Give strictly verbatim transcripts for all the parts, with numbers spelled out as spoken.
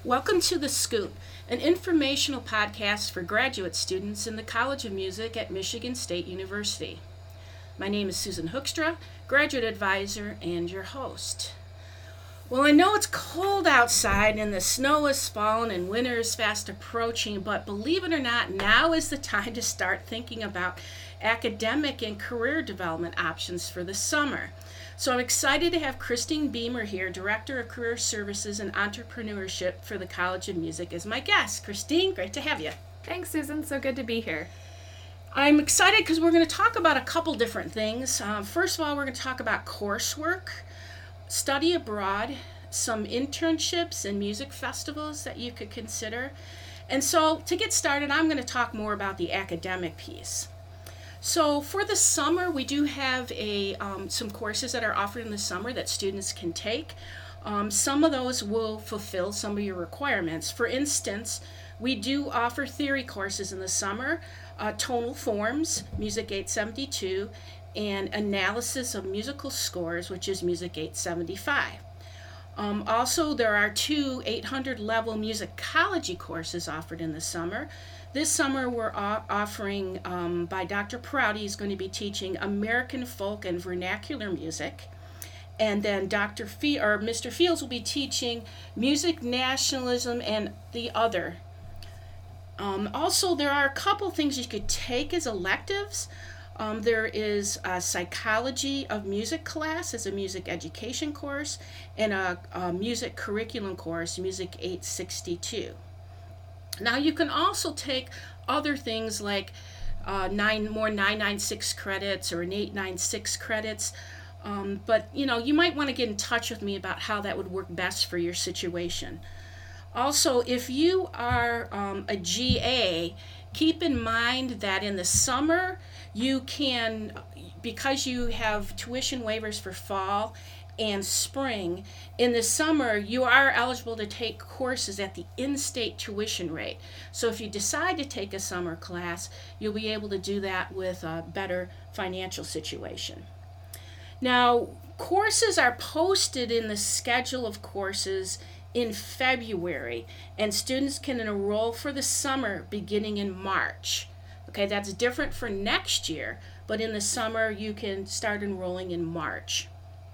Welcome to The Scoop, an informational podcast for graduate students in the College of Music at Michigan State University. My name is Susan Hoekstra, graduate advisor and your host. Well, I know it's cold outside and the snow is falling and winter is fast approaching, but believe it or not, now is the time to start thinking about academic and career development options for the summer. So I'm excited to have Christine Beamer here, Director of Career Services and Entrepreneurship for the College of Music, as my guest. Christine, great to have you. Thanks, Susan. So good to be here. I'm excited because we're going to talk about a couple different things. Um, first of all, we're going to talk about coursework, study abroad, some internships and music festivals that you could consider. And so to get started, I'm going to talk more about the academic piece. So for the summer, we do have a um, some courses that are offered in the summer that students can take. Um, some of those will fulfill some of your requirements. For instance, we do offer theory courses in the summer, uh, tonal forms, Music eight seventy-two, and analysis of musical scores, which is Music eight seventy-five. Um, also, there are two eight hundred level musicology courses offered in the summer. This summer, we're offering, um, by Doctor Prouty, he's going to be teaching American folk and vernacular music. And then Doctor Fe- or Mister Fields will be teaching music, nationalism, and the other. Um, also, there are a couple things you could take as electives. Um, there is a psychology of music class as a music education course, and a, a music curriculum course, Music eight sixty-two. Now you can also take other things like uh, nine more nine ninety-six credits or an eight ninety-six credits, um, but you know you might want to get in touch with me about how that would work best for your situation. Also, if you are um, a G A, keep in mind that in the summer you can, because you have tuition waivers for fall and spring, in the summer you are eligible to take courses at the in-state tuition rate. So if you decide to take a summer class, you'll be able to do that with a better financial situation. Now, courses are posted in the schedule of courses in February, and students can enroll for the summer beginning in March. Okay, that's different for next year, but in the summer you can start enrolling in March.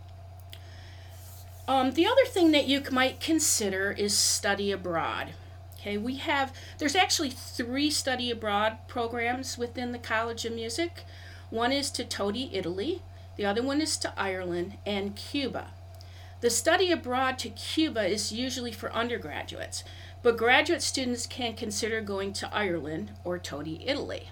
Um, the other thing that you might consider is study abroad. Okay, we have, there's actually three study abroad programs within the College of Music. One is to Todi, Italy, the other one is to Ireland and Cuba. The study abroad to Cuba is usually for undergraduates, but graduate students can consider going to Ireland or Todi, Italy.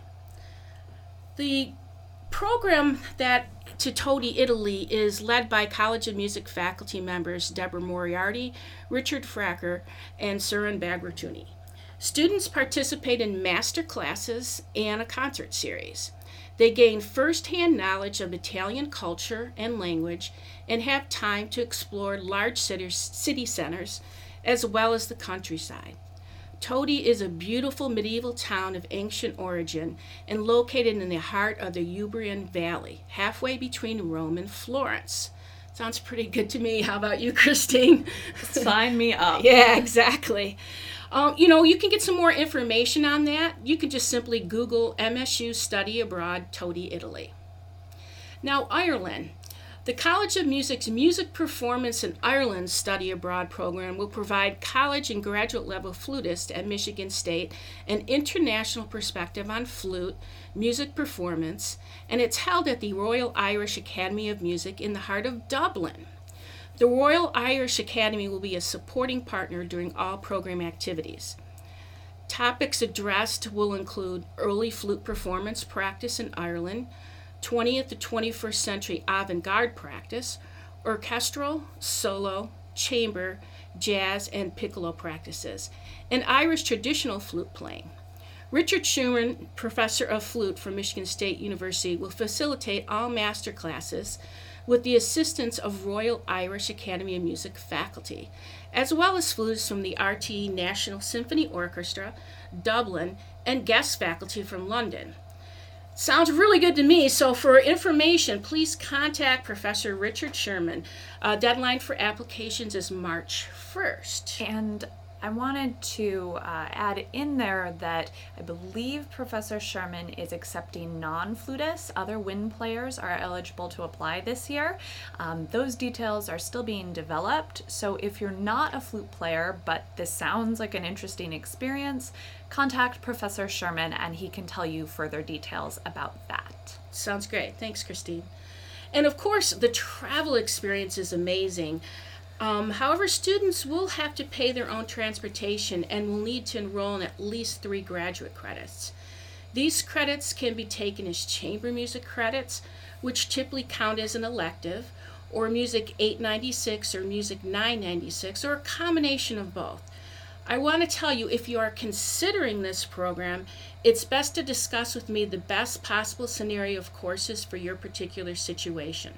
The program that to Todi, Italy is led by College of Music faculty members Deborah Moriarty, Richard Fracker, and Suren Bagratuni. Students participate in master classes and a concert series. They gain first-hand knowledge of Italian culture and language and have time to explore large city centers as well as the countryside. Todi is a beautiful medieval town of ancient origin and located in the heart of the Umbrian Valley, halfway between Rome and Florence. Sounds pretty good to me. How about you, Christine? Sign me up. Yeah, exactly. Um, you know, you can get some more information on that. You can just simply Google M S U Study Abroad, Todi, Italy. Now, Ireland. The College of Music's Music Performance in Ireland Study Abroad program will provide college and graduate level flutists at Michigan State an international perspective on flute, music performance, and it's held at the Royal Irish Academy of Music in the heart of Dublin. The Royal Irish Academy will be a supporting partner during all program activities. Topics addressed will include early flute performance practice in Ireland, twentieth to twenty-first century avant-garde practice, orchestral, solo, chamber, jazz, and piccolo practices, and Irish traditional flute playing. Richard Schumann, professor of flute from Michigan State University, will facilitate all master classes with the assistance of Royal Irish Academy of Music faculty, as well as flutists from the R T E National Symphony Orchestra, Dublin, and guest faculty from London. Sounds really good to me. So for information, please contact Professor Richard Sherman. Uh, deadline for applications is March first. And I wanted to uh, add in there that I believe Professor Sherman is accepting non-flutists. Other wind players are eligible to apply this year. Um, those details are still being developed, so if you're not a flute player, but this sounds like an interesting experience, contact Professor Sherman and he can tell you further details about that. Sounds great. Thanks, Christine. And of course, the travel experience is amazing. Um, however, students will have to pay their own transportation and will need to enroll in at least three graduate credits. These credits can be taken as chamber music credits, which typically count as an elective, or Music eight ninety-six or Music nine ninety-six, or a combination of both. I want to tell you, if you are considering this program, it's best to discuss with me the best possible scenario of courses for your particular situation.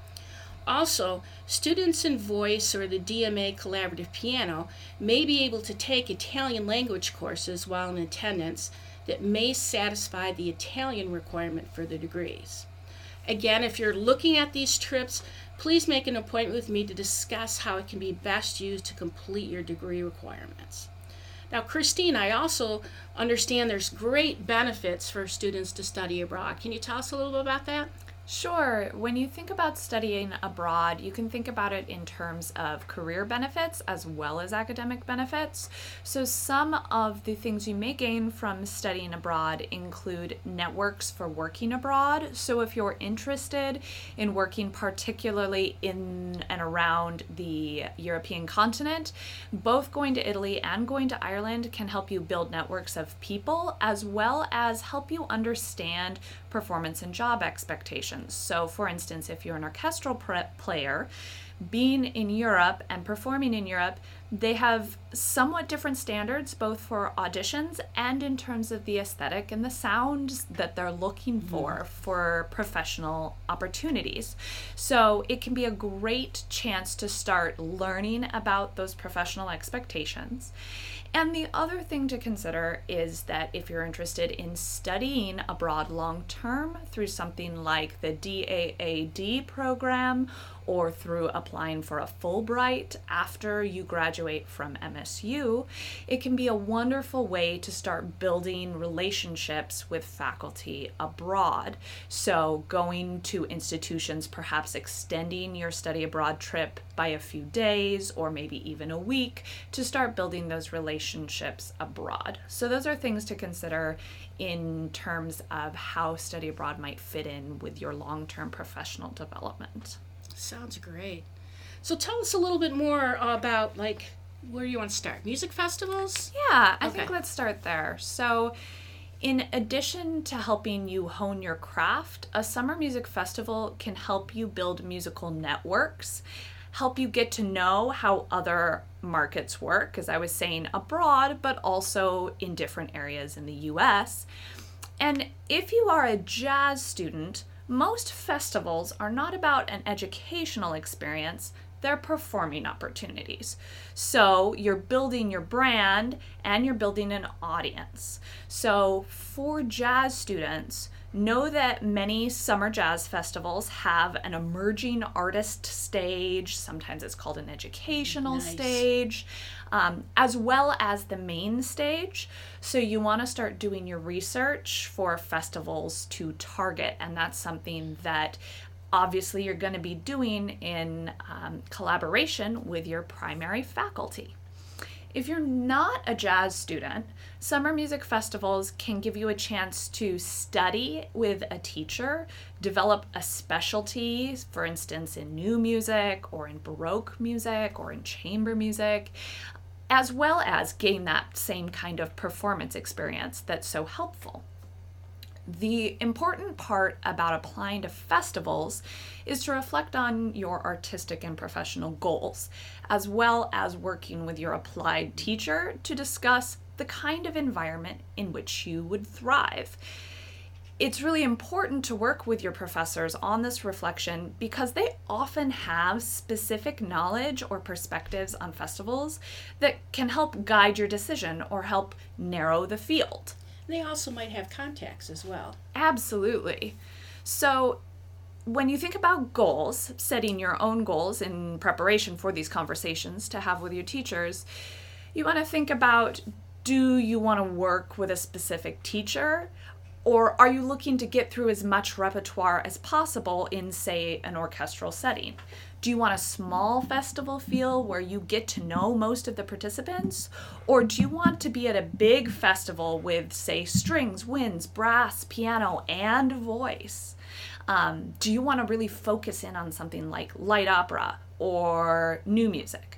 Also, students in voice or the D M A collaborative piano may be able to take Italian language courses while in attendance that may satisfy the Italian requirement for the degrees. Again, if you're looking at these trips, please make an appointment with me to discuss how it can be best used to complete your degree requirements. Now, Christine, I also understand there's great benefits for students to study abroad. Can you tell us a little bit about that? Sure. When you think about studying abroad, you can think about it in terms of career benefits as well as academic benefits. So some of the things you may gain from studying abroad include networks for working abroad. So if you're interested in working particularly in and around the European continent, both going to Italy and going to Ireland can help you build networks of people as well as help you understand performance and job expectations. So for instance, if you're an orchestral pre- player, being in Europe and performing in Europe, they have somewhat different standards both for auditions and in terms of the aesthetic and the sounds that they're looking for mm-hmm. for professional opportunities. So it can be a great chance to start learning about those professional expectations. And the other thing to consider is that if you're interested in studying abroad long term through something like the D A A D program or through applying for a Fulbright after you graduate from M S U, it can be a wonderful way to start building relationships with faculty abroad. So going to institutions, perhaps extending your study abroad trip by a few days or maybe even a week to start building those relationships abroad. So those are things to consider in terms of how study abroad might fit in with your long-term professional development. Sounds great. So tell us a little bit more about, like, where you want to start? Music festivals? Yeah, I okay. think let's start there. So in addition to helping you hone your craft, a summer music festival can help you build musical networks, help you get to know how other markets work, as I was saying, abroad, but also in different areas in the U S. And if you are a jazz student, most festivals are not about an educational experience, they're performing opportunities. So you're building your brand and you're building an audience. So for jazz students, know that many summer jazz festivals have an emerging artist stage, sometimes it's called an educational nice. stage, um, as well as the main stage. So you want to start doing your research for festivals to target, and that's something that obviously you're going to be doing in um, collaboration with your primary faculty. If you're not a jazz student, summer music festivals can give you a chance to study with a teacher, develop a specialty, for instance, in new music or in Baroque music or in chamber music, as well as gain that same kind of performance experience that's so helpful. The important part about applying to festivals is to reflect on your artistic and professional goals, as well as working with your applied teacher to discuss the kind of environment in which you would thrive. It's really important to work with your professors on this reflection because they often have specific knowledge or perspectives on festivals that can help guide your decision or help narrow the field. They also might have contacts as well. Absolutely. So when you think about goals, setting your own goals in preparation for these conversations to have with your teachers, You want to think about, do you want to work with a specific teacher? Or are you looking to get through as much repertoire as possible in, say, an orchestral setting? Do you want a small festival feel where you get to know most of the participants? Or do you want to be at a big festival with, say, strings, winds, brass, piano, and voice? Um, do you want to really focus in on something like light opera or new music?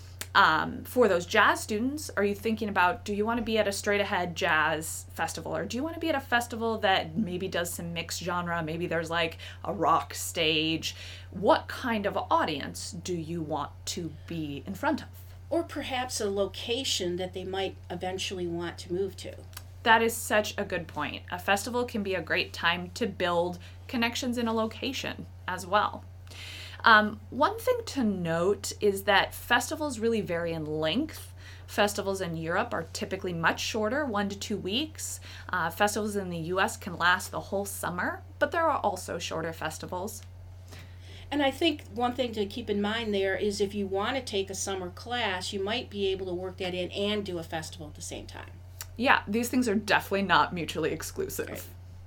Um, for those jazz students, are you thinking about, do you want to be at a straight ahead jazz festival, or do you want to be at a festival that maybe does some mixed genre? Maybe there's like a rock stage. What kind of audience do you want to be in front of? Or perhaps a location that they might eventually want to move to. That is such a good point. A festival can be a great time to build connections in a location as well. Um, one thing to note is that festivals really vary in length. Festivals in Europe are typically much shorter, one to two weeks. Uh, festivals in the U S can last the whole summer, but there are also shorter festivals. And I think one thing to keep in mind there is if you want to take a summer class, you might be able to work that in and do a festival at the same time. Yeah, these things are definitely not mutually exclusive. Right.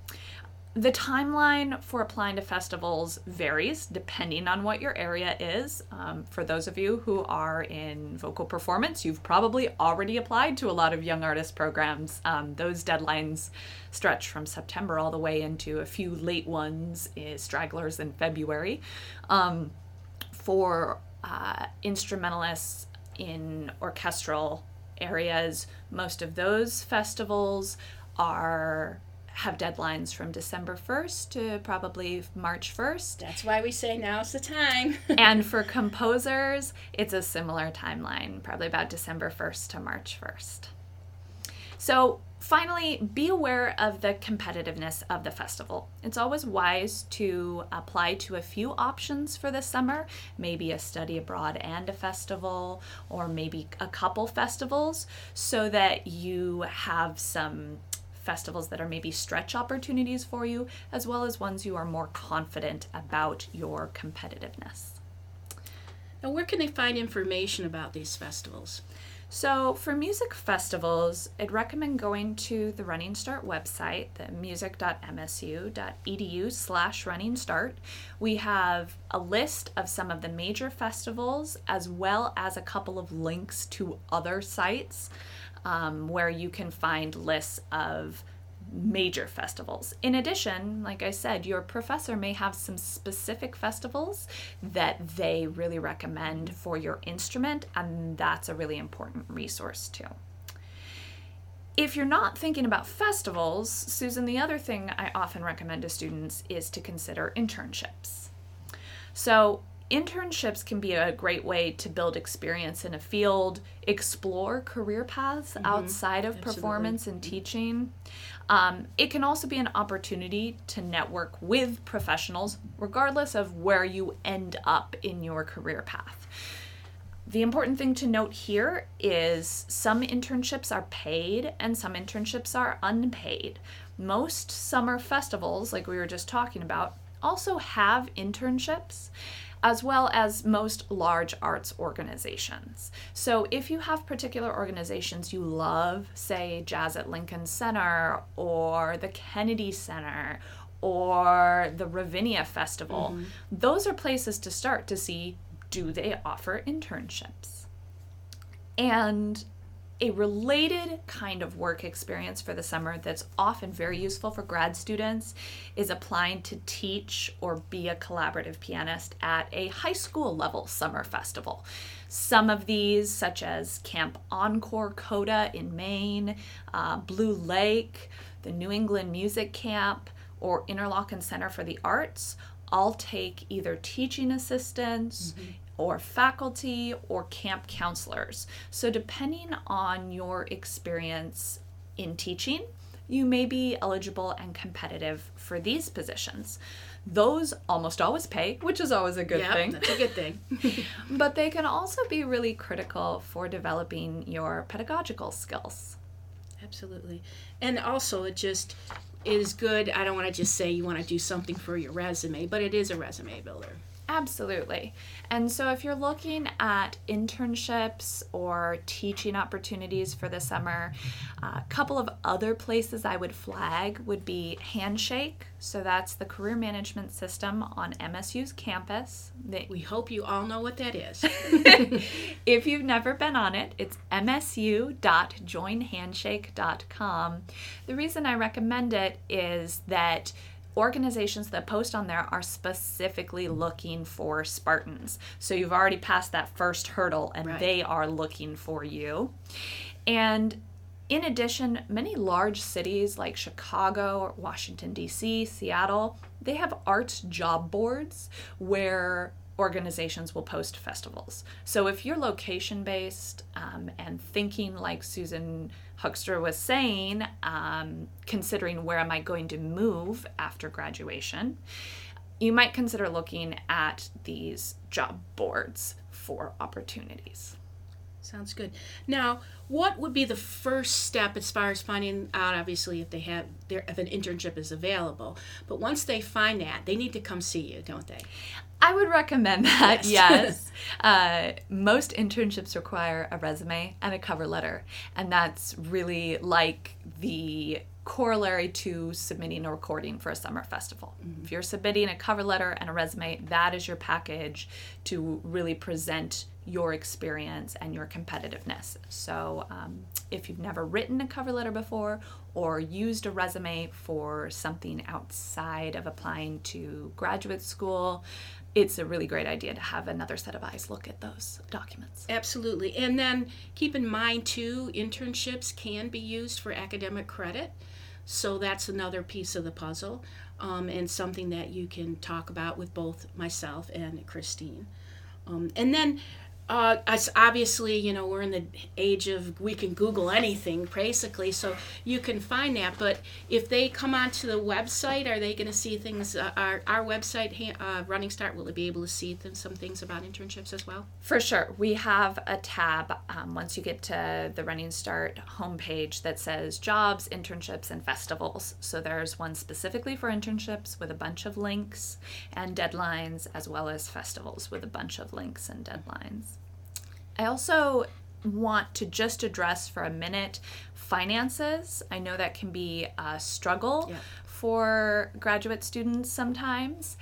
The timeline for applying to festivals varies depending on what your area is. Um, for those of you who are in vocal performance, you've probably already applied to a lot of young artist programs. Um, those deadlines stretch from September all the way into a few late ones, uh, stragglers in February. Um, for uh, instrumentalists in orchestral areas, most of those festivals are have deadlines from December first to probably March first. That's why we say now's the time. And for composers, it's a similar timeline, probably about December first to March first. So finally, be aware of the competitiveness of the festival. It's always wise to apply to a few options for the summer, maybe a study abroad and a festival, or maybe a couple festivals, so that you have some festivals that are maybe stretch opportunities for you, as well as ones you are more confident about your competitiveness. Now, where can they find information about these festivals? So for music festivals, I'd recommend going to the Running Start website, the music.msu.edu slash running start. We have a list of some of the major festivals, as well as a couple of links to other sites um, where you can find lists of major festivals. In addition, like I said, your professor may have some specific festivals that they really recommend for your instrument, and that's a really important resource too. If you're not thinking about festivals, Susan, the other thing I often recommend to students is to consider internships. So internships can be a great way to build experience in a field, explore career paths mm-hmm. outside of Absolutely. performance and teaching. Um, it can also be an opportunity to network with professionals, regardless of where you end up in your career path. The important thing to note here is some internships are paid and some internships are unpaid. Most summer festivals, like we were just talking about, also have internships, as well as most large arts organizations. So if you have particular organizations you love, say Jazz at Lincoln Center or the Kennedy Center or the Ravinia Festival, mm-hmm. those are places to start to see, do they offer internships? And a related kind of work experience for the summer that's often very useful for grad students is applying to teach or be a collaborative pianist at a high school level summer festival. Some of these, such as Camp Encore Coda in Maine, uh, Blue Lake, the New England Music Camp, or Interlochen Center for the Arts, all take either teaching assistants, mm-hmm. or faculty, or camp counselors. So depending on your experience in teaching, you may be eligible and competitive for these positions. Those almost always pay, which is always a good yep, thing. That's a good thing. But they can also be really critical for developing your pedagogical skills. Absolutely. And also it just is good. I don't want to just say you want to do something for your resume, but it is a resume builder. Absolutely. And so if you're looking at internships or teaching opportunities for the summer, a couple of other places I would flag would be Handshake. So that's the career management system on M S U's campus. They, We hope you all know what that is. if you've never been on it, it's m s u dot join handshake dot com. The reason I recommend it is that organizations that post on there are specifically looking for Spartans. So you've already passed that first hurdle and Right. they are looking for you. And in addition, many large cities like Chicago, Washington, D C, Seattle, they have arts job boards where organizations will post festivals. So if you're location-based um, and thinking like Susan Huckster was saying, um, considering where am I going to move after graduation, you might consider looking at these job boards for opportunities. Sounds good. Now, what would be the first step as far as finding out, obviously, if they have their if an internship is available? But once they find that, they need to come see you, don't they? I would recommend that, Yes. yes. uh, most internships require a resume and a cover letter, and that's really like the corollary to submitting a recording for a summer festival. Mm-hmm. If you're submitting a cover letter and a resume, that is your package to really present your experience and your competitiveness. So um, if you've never written a cover letter before or used a resume for something outside of applying to graduate school, it's a really great idea to have another set of eyes look at those documents. Absolutely. And then keep in mind, too, internships can be used for academic credit. So that's another piece of the puzzle, um, and something that you can talk about with both myself and Christine. Um, and then Uh, as obviously, you know, we're in the age of we can Google anything basically, so you can find that. But if they come onto the website, are they going to see things? Uh, our our website, uh, Running Start, will they be able to see th- some things about internships as well? For sure, we have a tab um, once you get to the Running Start homepage that says jobs, internships, and festivals. So there's one specifically for internships with a bunch of links and deadlines, as well as festivals with a bunch of links and deadlines. I also want to just address for a minute finances. I know that can be a struggle Yeah. for graduate students sometimes.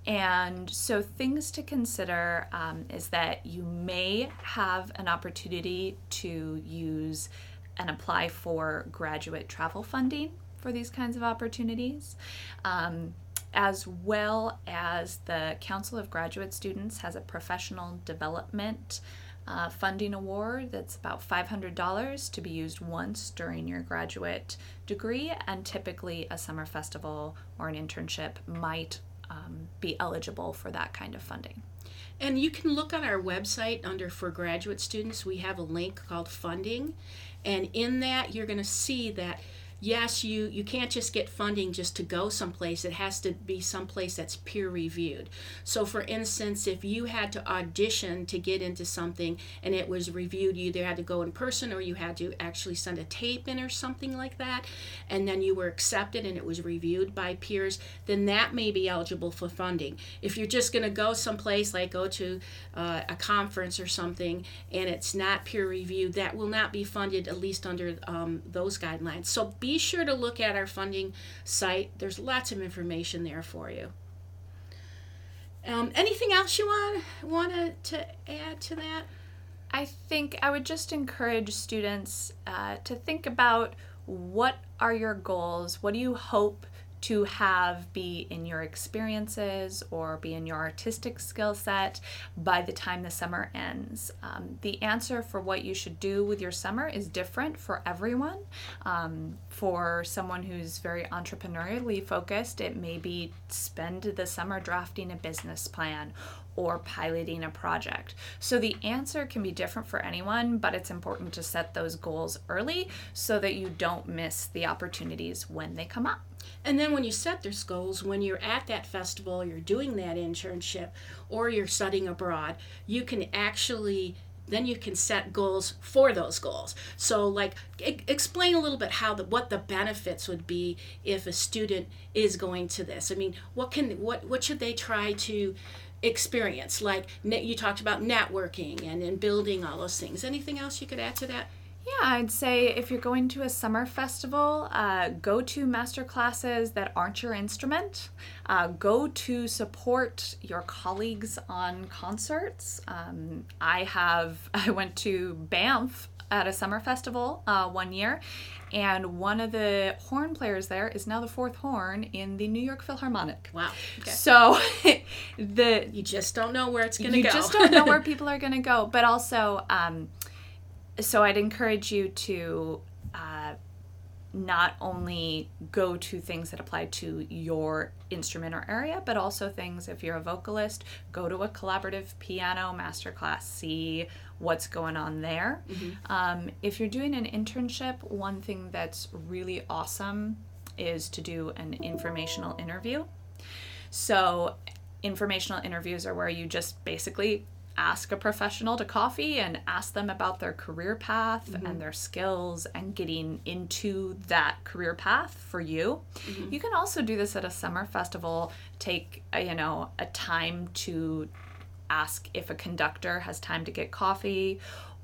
And so things to consider um, is that you may have an opportunity to use and apply for graduate travel funding for these kinds of opportunities. Um, as well as the Council of Graduate Students has a professional development Uh, funding award that's about five hundred dollars to be used once during your graduate degree, and typically a summer festival or an internship might um, be eligible for that kind of funding. And you can look on our website under for graduate students. We have a link called funding, and in that you're going to see that yes, you, you can't just get funding just to go someplace. It has to be someplace that's peer reviewed. So for instance, if you had to audition to get into something and it was reviewed, you either had to go in person or you had to actually send a tape in or something like that, and then you were accepted and it was reviewed by peers, then that may be eligible for funding. If you're just going to go someplace, like go to uh, a conference or something, and it's not peer reviewed, that will not be funded, at least under um, those guidelines. So be Be sure to look at our funding site. There's lots of information there for you. Um, anything else you want want to add to that? I think I would just encourage students uh, to think about what are your goals, what do you hope to have be in your experiences or be in your artistic skill set by the time the summer ends. Um, the answer for what you should do with your summer is different for everyone. Um, for someone who's very entrepreneurially focused, it may be spend the summer drafting a business plan or piloting a project. So the answer can be different for anyone, but it's important to set those goals early so that you don't miss the opportunities when they come up. And then when you set those goals, when you're at that festival, you're doing that internship, or you're studying abroad, you can actually, then you can set goals for those goals. So like, e- explain a little bit how the, what the benefits would be if a student is going to this. I mean, what can, what, what should they try to experience? Like ne- you talked about networking and, and building all those things. Anything else you could add to that? Yeah, I'd say if you're going to a summer festival, uh, go to master classes that aren't your instrument. Uh, go to support your colleagues on concerts. Um, I have, I went to Banff at a summer festival uh, one year, and one of the horn players there is now the fourth horn in the New York Philharmonic. Wow. Okay. So the you just don't know where it's going to you go. You just don't know where people are going to go. But also, um, so I'd encourage you to uh, not only go to things that apply to your instrument or area, but also things, if you're a vocalist, go to a collaborative piano masterclass, see what's going on there. Mm-hmm. Um, if you're doing an internship, one thing that's really awesome is to do an informational interview. So informational interviews are where you just basically ask a professional to coffee and ask them about their career path mm-hmm. and their skills and getting into that career path for you. Mm-hmm. You can also do this at a summer festival. Take, a, you know, a time to ask if a conductor has time to get coffee,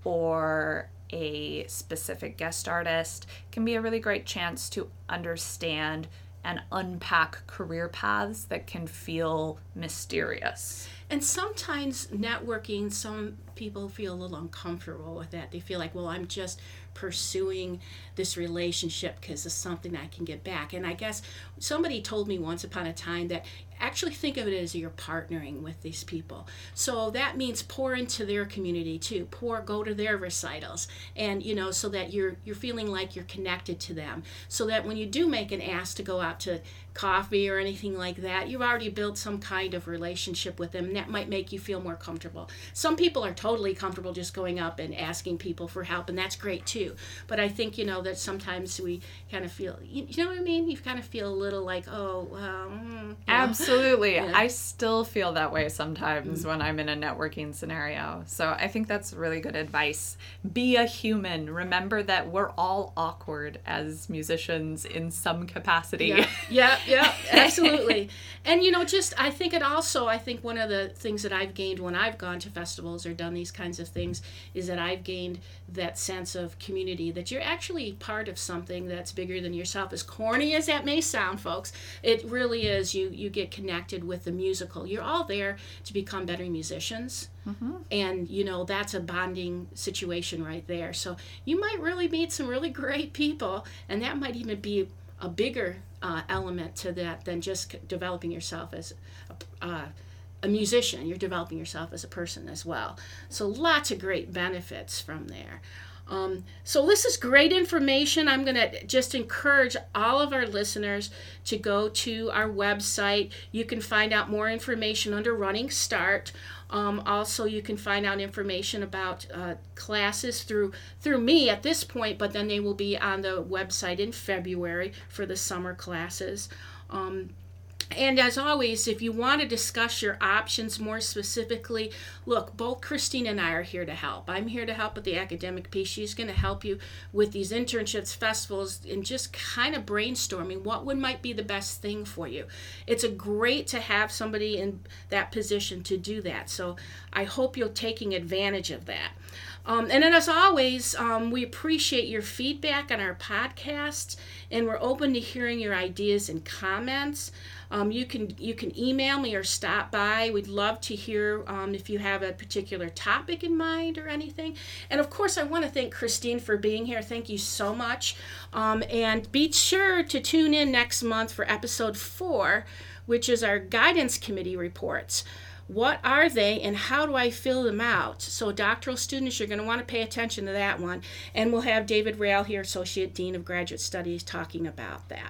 or a specific guest artist. It can be a really great chance to understand and unpack career paths that can feel mysterious. And sometimes networking, some people feel a little uncomfortable with that. They feel like, well, I'm just pursuing this relationship because it's something I can get back. And I guess somebody told me once upon a time that actually think of it as you're partnering with these people. So that means pour into their community too. Pour, go to their recitals, and you know, so that you're you're feeling like you're connected to them. So that when you do make an ask to go out to coffee or anything like that, you've already built some kind of relationship with them, and that might make you feel more comfortable. Some people are totally comfortable just going up and asking people for help, and that's great too. But I think, you know, that sometimes we kind of feel, you, you know what I mean? You kind of feel a little like, oh, well, mm, absolutely. Yeah. I still feel that way sometimes mm-hmm. when I'm in a networking scenario. So I think that's really good advice. Be a human. Remember that we're all awkward as musicians in some capacity. Yeah, yeah, yeah, absolutely. And, you know, just, I think it also, I think one of the things that I've gained when I've gone to festivals or done these kinds of things is that I've gained that sense of community, that you're actually part of something that's bigger than yourself. As corny as that may sound, folks, it really is. You, you get connected with the musical. You're all there to become better musicians. Mm-hmm. And, you know, that's a bonding situation right there. So you might really meet some really great people, and that might even be a bigger uh, element to that than just c- developing yourself as a, uh, a musician. You're developing yourself as a person as well. So lots of great benefits from there. Um, so this is great information. I'm going to just encourage all of our listeners to go to our website. You can find out more information under Running Start. Um, also, you can find out information about uh, classes through through me at this point, but then they will be on the website in February for the summer classes. Um, And as always, if you want to discuss your options more specifically, look, both Christine and I are here to help. I'm here to help with the academic piece. She's going to help you with these internships, festivals, and just kind of brainstorming what would might be the best thing for you. It's a great to have somebody in that position to do that. So I hope you're taking advantage of that. Um, and then as always, um, we appreciate your feedback on our podcasts, and we're open to hearing your ideas and comments. Um, you can you can email me or stop by. We'd love to hear um, if you have a particular topic in mind or anything. And of course, I want to thank Christine for being here. Thank you so much. Um, and be sure to tune in next month for episode four, which is our guidance committee reports. What are they and how do I fill them out? So doctoral students, you're going to want to pay attention to that one. And we'll have David Rail here, Associate Dean of Graduate Studies, talking about that.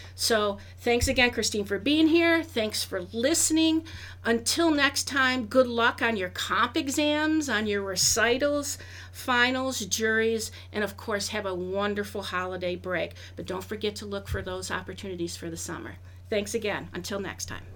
So thanks again, Christine, for being here. Thanks for listening. Until next time, good luck on your comp exams, on your recitals, finals, juries, and of course, have a wonderful holiday break. But don't forget to look for those opportunities for the summer. Thanks again. Until next time.